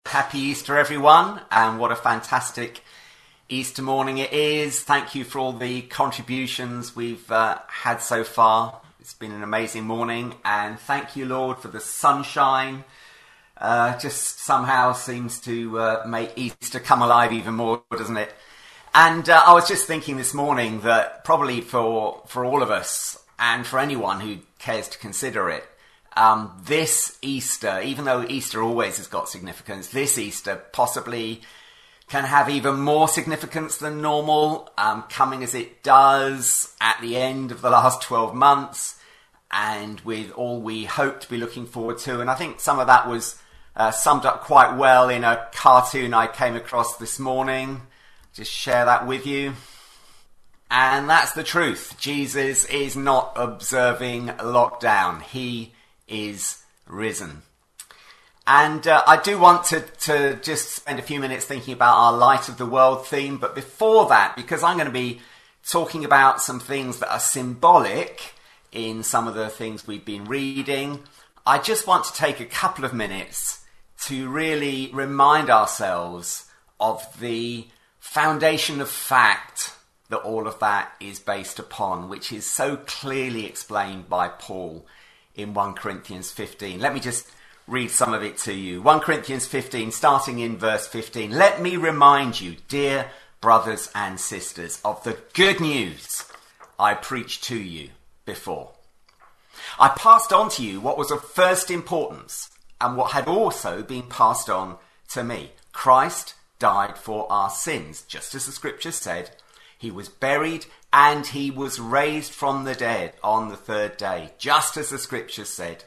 Happy Easter, everyone, and what a fantastic Easter morning it is. Thank you for all the contributions we've had so far. It's been an amazing morning, and thank you, Lord, for the sunshine. Just somehow seems to make Easter come alive even more, doesn't it? And I was just thinking this morning that probably for all of us, and for anyone who cares to consider it, this Easter, even though Easter always has got significance, this Easter possibly can have even more significance than normal, coming as it does at the end of the last 12 months, and with all we hope to be looking forward to. And I think some of that was summed up quite well in a cartoon I came across this morning. Just share that with you. And that's the truth. Jesus is not observing lockdown. He is risen. And I do want to just spend a few minutes thinking about our Light of the World theme. But before that, because I'm going to be talking about some things that are symbolic in some of the things we've been reading, I just want to take a couple of minutes to really remind ourselves of the foundation of fact that all of that is based upon, which is so clearly explained by Paul in 1 Corinthians 15. Let me just read some of it to you. 1 Corinthians 15, starting in verse 15. Let me remind you, dear brothers and sisters, of the good news I preached to you before. I passed on to you what was of first importance and what had also been passed on to me. Christ died for our sins, just as the scripture said. He was buried and he was raised from the dead on the third day, just as the scriptures said.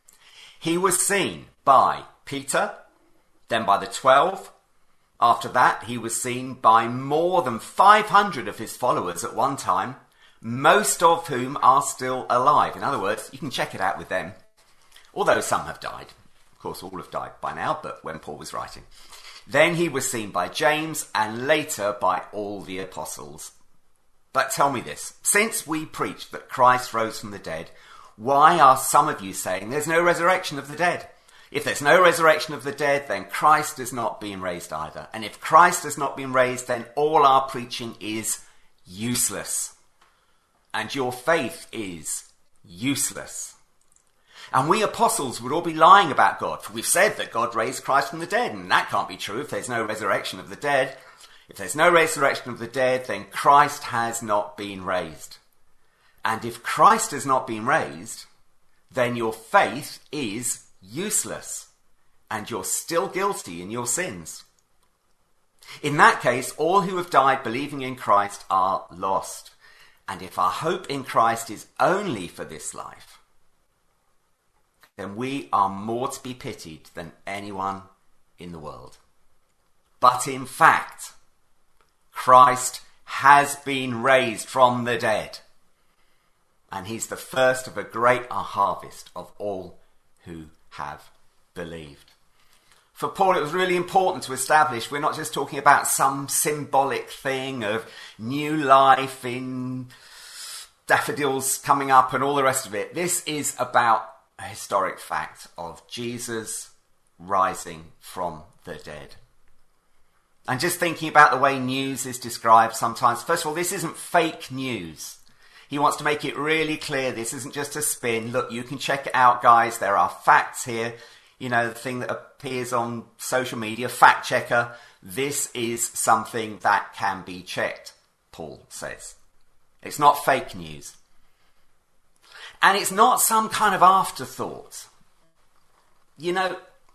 He was seen by Peter, then by the 12. After that, he was seen by more than 500 of his followers at one time, most of whom are still alive. In other words, you can check it out with them, although some have died. Of course, all have died by now, but when Paul was writing. Then he was seen by James and later by all the apostles. But tell me this, since we preached that Christ rose from the dead, why are some of you saying there's no resurrection of the dead? If there's no resurrection of the dead, then Christ has not been raised either. And if Christ has not been raised, then all our preaching is useless. And your faith is useless. And we apostles would all be lying about God, for we've said that God raised Christ from the dead, and that can't be true if there's no resurrection of the dead. If there's no resurrection of the dead, then Christ has not been raised. And if Christ has not been raised, then your faith is useless, and you're still guilty in your sins. In that case, all who have died believing in Christ are lost. And if our hope in Christ is only for this life, then we are more to be pitied than anyone in the world. But in fact, Christ has been raised from the dead, and he's the first of a great harvest of all who have believed. For Paul, it was really important to establish we're not just talking about some symbolic thing of new life in daffodils coming up and all the rest of it. This is about a historic fact of Jesus rising from the dead. And just thinking about the way news is described sometimes. First of all, this isn't fake news. He wants to make it really clear this isn't just a spin. Look, you can check it out, guys. There are facts here. You know, the thing that appears on social media, fact checker. This is something that can be checked, Paul says. It's not fake news. And it's not some kind of afterthought. You know,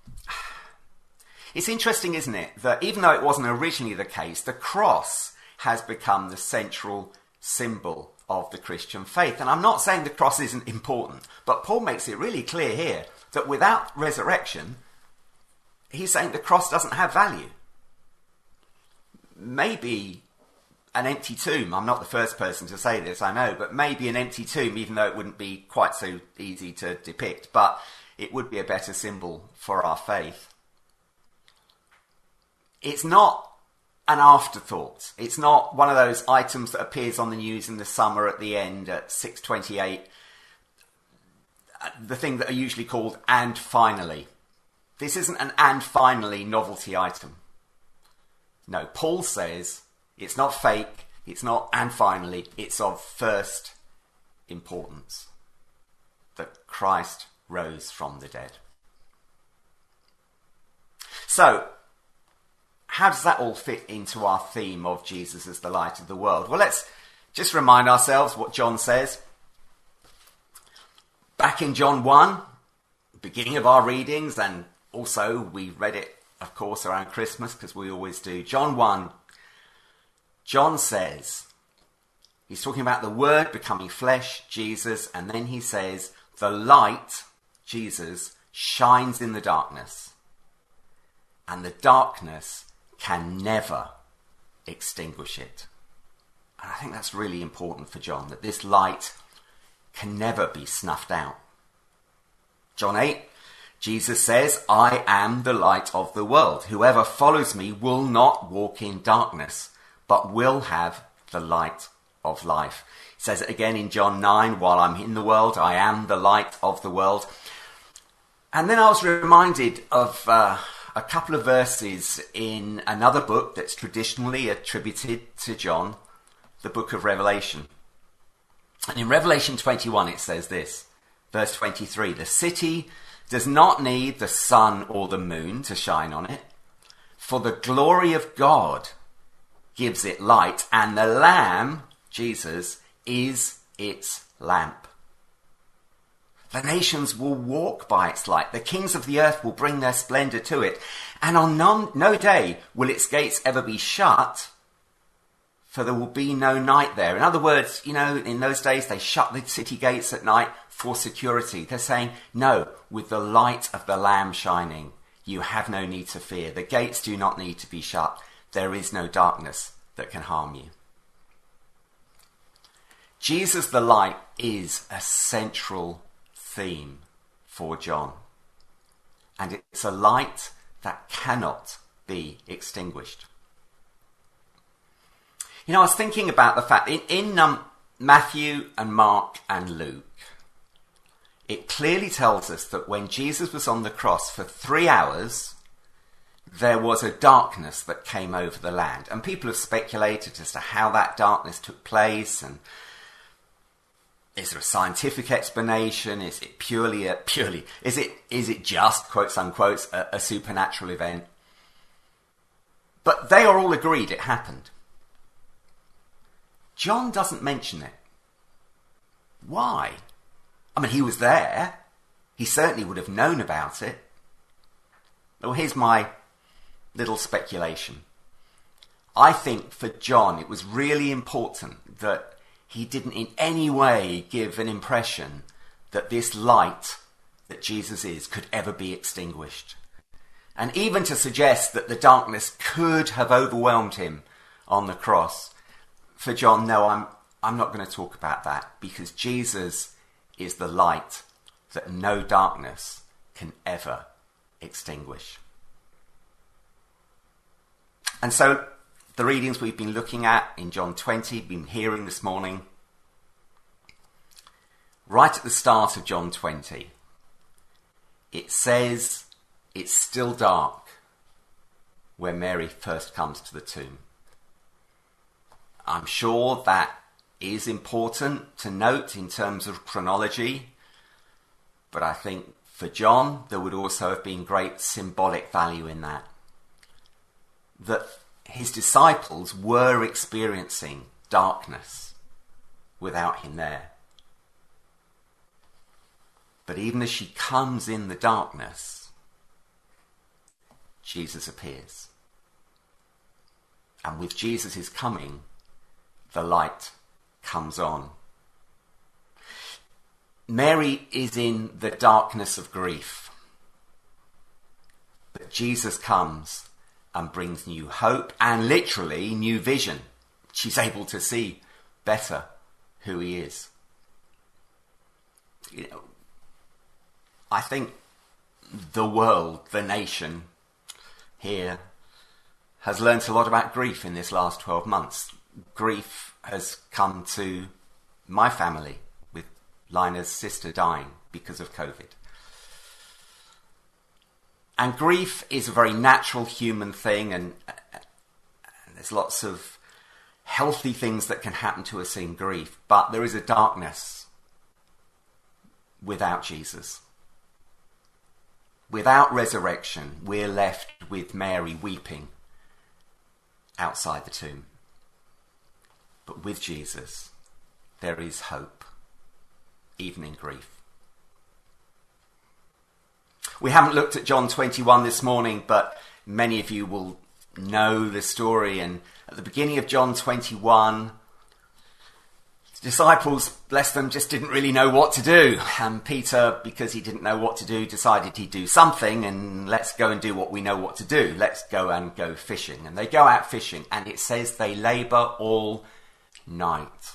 it's interesting, isn't it, that even though it wasn't originally the case, the cross has become the central symbol of the Christian faith. And I'm not saying the cross isn't important, but Paul makes it really clear here that without resurrection, he's saying the cross doesn't have value. Maybe an empty tomb, I'm not the first person to say this, I know, but maybe an empty tomb, even though it wouldn't be quite so easy to depict, but it would be a better symbol for our faith. It's not an afterthought. It's not one of those items that appears on the news in the summer at the end at 6:28, the thing that are usually called "and finally." This isn't an and finally novelty item. No, Paul says it's not fake, it's not and finally, it's of first importance that Christ rose from the dead. So, how does that all fit into our theme of Jesus as the light of the world? Well, let's just remind ourselves what John says. Back in John 1, beginning of our readings, and also we read it, of course, around Christmas, because we always do. John 1, John says, he's talking about the Word becoming flesh, Jesus, and then he says, the light, Jesus, shines in the darkness, and the darkness can never extinguish it. And I think that's really important for John, that this light can never be snuffed out. John 8, Jesus says, I am the light of the world. Whoever follows me will not walk in darkness, but will have the light of life. He says it again in John 9, while I'm in the world, I am the light of the world. And then I was reminded of a couple of verses in another book that's traditionally attributed to John, the book of Revelation. And in Revelation 21 it says this, verse 23, the city does not need the sun or the moon to shine on it, for the glory of God gives it light, and the Lamb, Jesus, is its lamp. The nations will walk by its light. The kings of the earth will bring their splendor to it. And on no day will its gates ever be shut, for there will be no night there. In other words, in those days they shut the city gates at night for security. They're saying, no, with the light of the Lamb shining, you have no need to fear. The gates do not need to be shut. There is no darkness that can harm you. Jesus the light is a central theme for John. And it's a light that cannot be extinguished. I was thinking about the fact in Matthew and Mark and Luke, it clearly tells us that when Jesus was on the cross for 3 hours, there was a darkness that came over the land. And people have speculated as to how that darkness took place, and is there a scientific explanation? Is it is it just, quotes unquote, a supernatural event? But they are all agreed it happened. John doesn't mention it. Why? I mean, he was there. He certainly would have known about it. Well, here's my little speculation. I think for John it was really important that he didn't in any way give an impression that this light that Jesus is could ever be extinguished. And even to suggest that the darkness could have overwhelmed him on the cross. For John, no, I'm not going to talk about that, because Jesus is the light that no darkness can ever extinguish. And so the readings we've been looking at in John 20, been hearing this morning, right at the start of John 20, it says it's still dark when Mary first comes to the tomb. I'm sure that is important to note in terms of chronology, but I think for John there would also have been great symbolic value in that. That his disciples were experiencing darkness without him there. But even as she comes in the darkness, Jesus appears. And with Jesus' coming, the light comes on. Mary is in the darkness of grief. But Jesus comes and brings new hope and literally new vision. She's able to see better who he is. I think the world, the nation here, has learnt a lot about grief in this last 12 months. Grief has come to my family with Lina's sister dying because of COVID. And grief is a very natural human thing, and there's lots of healthy things that can happen to us in grief, but there is a darkness without Jesus. Without resurrection, we're left with Mary weeping outside the tomb. But with Jesus, there is hope, even in grief. We haven't looked at John 21 this morning, but many of you will know the story. And at the beginning of John 21, the disciples, bless them, just didn't really know what to do. And Peter, because he didn't know what to do, decided he'd do something, and let's go and do what we know what to do. Let's go fishing. And they go out fishing, and it says they labour all night.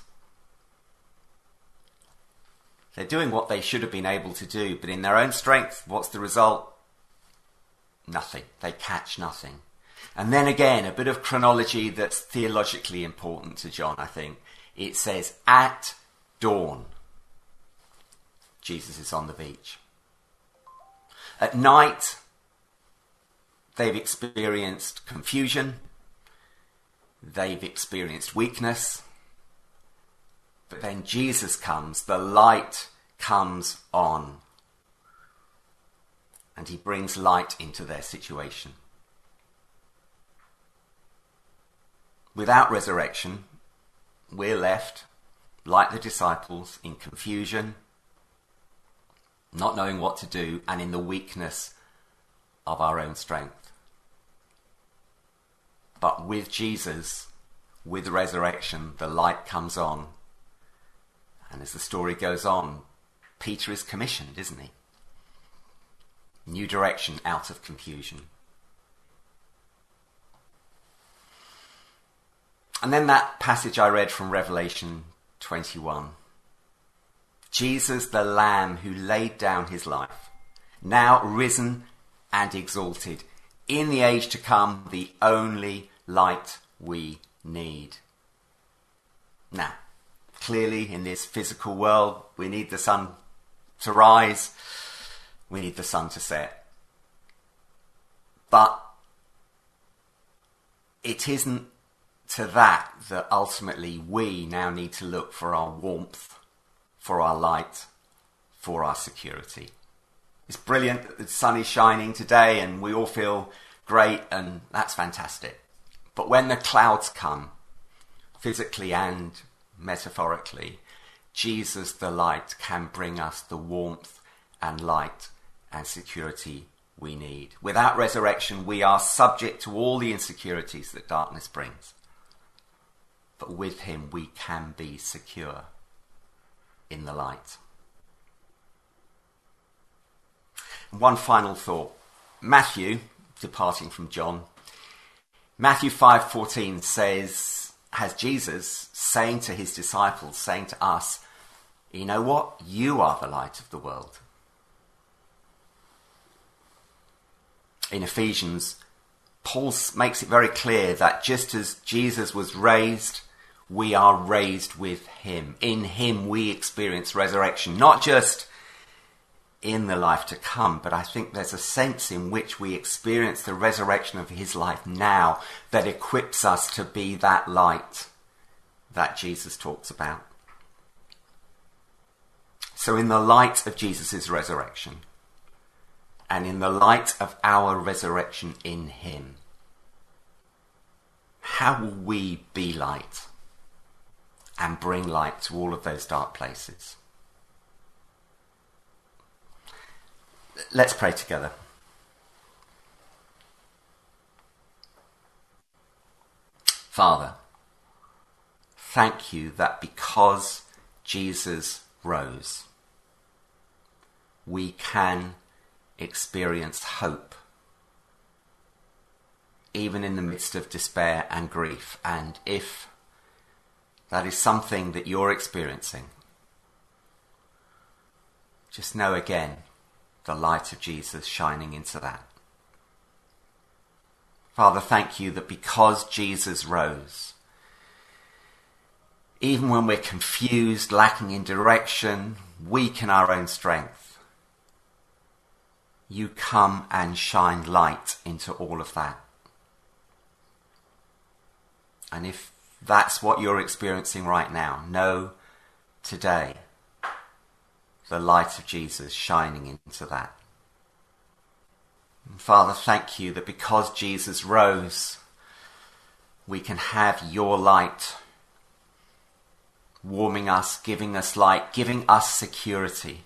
They're doing what they should have been able to do, but in their own strength, what's the result? Nothing. They catch nothing. And then again, a bit of chronology that's theologically important to John, I think. It says, at dawn, Jesus is on the beach. At night, they've experienced confusion. They've experienced weakness. But then Jesus comes, the light comes on. And he brings light into their situation. Without resurrection, we're left, like the disciples, in confusion, not knowing what to do, and in the weakness of our own strength. But with Jesus, with resurrection, the light comes on. And as the story goes on, Peter is commissioned, isn't he? New direction out of confusion. And then that passage I read from Revelation 21. Jesus, the Lamb who laid down his life, now risen and exalted, in the age to come, the only light we need. Now, clearly in this physical world, we need the sun to rise, we need the sun to set. But it isn't to that ultimately we now need to look for our warmth, for our light, for our security. It's brilliant that the sun is shining today and we all feel great, and that's fantastic. But when the clouds come, physically and metaphorically, Jesus the light can bring us the warmth and light and security we need. Without resurrection, we are subject to all the insecurities that darkness brings. But with him, we can be secure in the light. And one final thought. Matthew, departing from John, Matthew 5:14 has Jesus saying to his disciples, saying to us, you know what? You are the light of the world. In Ephesians, Paul makes it very clear that just as Jesus was raised, we are raised with him. In him we experience resurrection, not just in the life to come, but I think there's a sense in which we experience the resurrection of his life now that equips us to be that light that Jesus talks about. So in the light of Jesus' resurrection, and in the light of our resurrection in him, how will we be light and bring light to all of those dark places? Let's pray together. Father, thank you that because Jesus rose, we can experience hope, even in the midst of despair and grief. And if that is something that you're experiencing, just know again the light of Jesus shining into that. Father, thank you that because Jesus rose, even when we're confused, lacking in direction, weak in our own strength, you come and shine light into all of that. And if that's what you're experiencing right now, know today the light of Jesus shining into that. And Father, thank you that because Jesus rose, we can have your light warming us, giving us light, giving us security.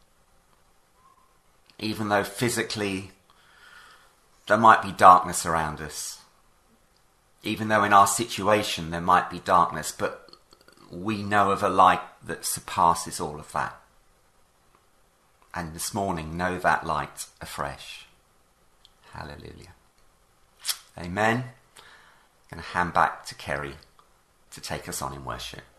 Even though physically there might be darkness around us. Even though in our situation there might be darkness, but we know of a light that surpasses all of that. And this morning, know that light afresh. Hallelujah. Amen. I'm going to hand back to Kerry to take us on in worship.